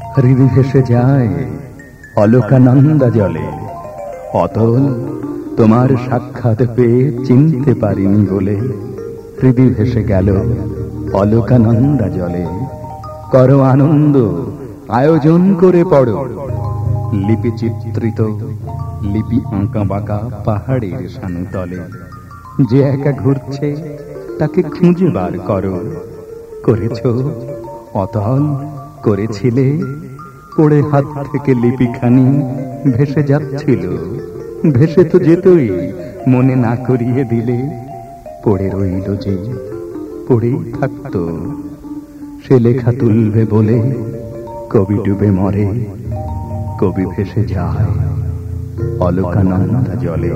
হৃদি ভেসে যায় অলোকানন্দা জলে। অতল তোমার সাক্ষাৎ পেয়ে চিনতে পারিনি বলে হৃদি ভেসে গেল অলোকানন্দা জলে। করো আনন্দ, আয়োজন করে পড়ো, লিপি চিত্রিত, লিপি আঁকা বাঁকা পাহাড়ের সানুতলে। যে একা ঘুরছে তাকে খুঁজে বার করো। করেছ অতল, করেছিলে, পড়ে হাত থেকে লিপিখানি ভেসে যাচ্ছিল। ভেসে তো যেতই, মনে না করিয়ে দিলে। পড়ে রইল যে, পড়েই থাকতো। সে লেখা তুলবে বলে কবি ডুবে মরে, কবি ভেসে যায় অলোকানন্দা জলে।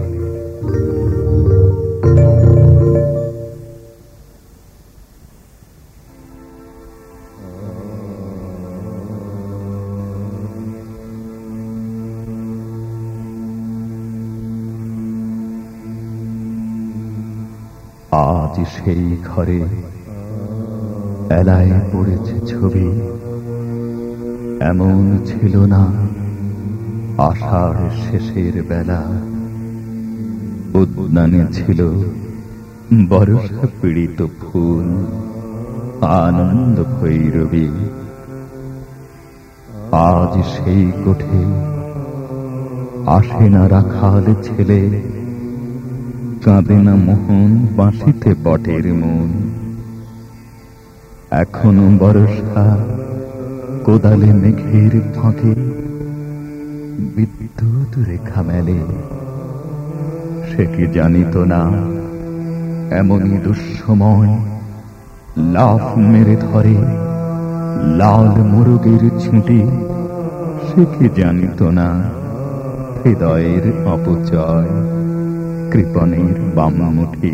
আজ সেই ঘরে এলায় পড়েছে ছবি। এমন ছিল না আষাঢ় শেষের বেলা। উদ্যানে ছিল বর্ষা পীড়িত ফুল, আনন্দ ভৈরবী। আজ সেই কোঠে আসে না রাখাল ছেলে, কাঁদে না মোহন বাঁশিতে বটের মন। এখনো বর্ষা কোদালে মেঘের ফাঁকে বিদ্যুৎ রেখা মেলে। সে কি জানিত না এমনই দুঃসময় লাফ মেরে ধরে লাল মুরগের ছিঁটি। সে কি জানিত না হৃদয়ের অপচয় কৃপণের বাম মুঠি।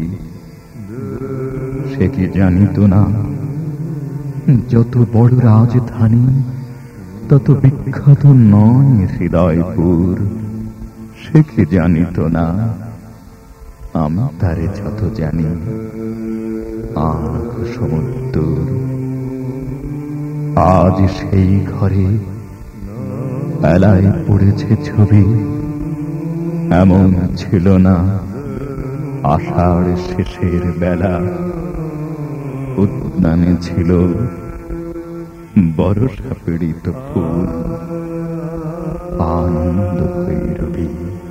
সে কি জানিত না যত বড় রাজধানী তত বিখ্যাত নয় হৃদয়পুর। সে কি জানিত না আমি তারে যত জানি আখ সমুদ্র। আজ সেই ঘরে এলায় পড়েছে ছবি। এমন ছিল না আষাঢ় শেষের বেলা। উদ্যানে ছিল বর্ষা পীড়িত ফুল, আনন্দ ভৈরবী।